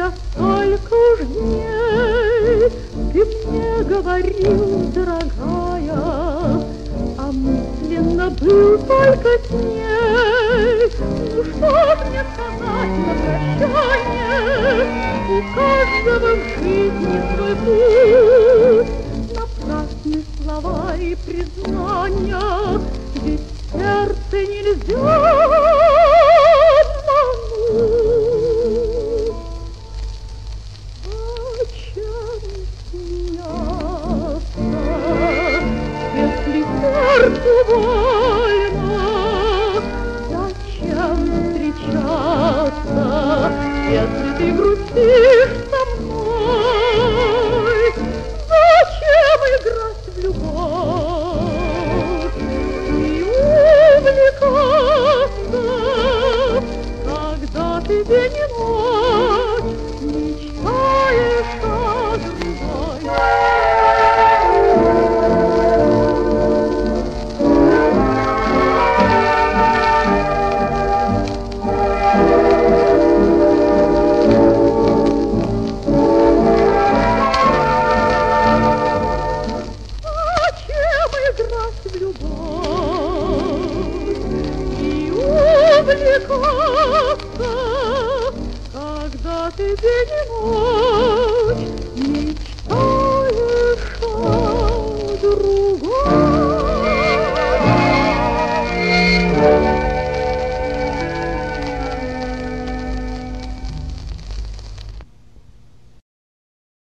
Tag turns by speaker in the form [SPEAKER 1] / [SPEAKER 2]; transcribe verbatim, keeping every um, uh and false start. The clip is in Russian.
[SPEAKER 1] когда столько уж дней ты мне говорил, дорогая, а мысленно был только с ней. Ну что мне сказать на прощание? У каждого в жизни свой путь, напрасны слова и признания, ведь сердце нельзя обмануть. Зачем смеяться, если сердцу больно? Зачем встречаться, если ты грустишь со мной? Зачем играть в любовь и увлекаться, когда ты день и ночь мечтаешь о другой? Because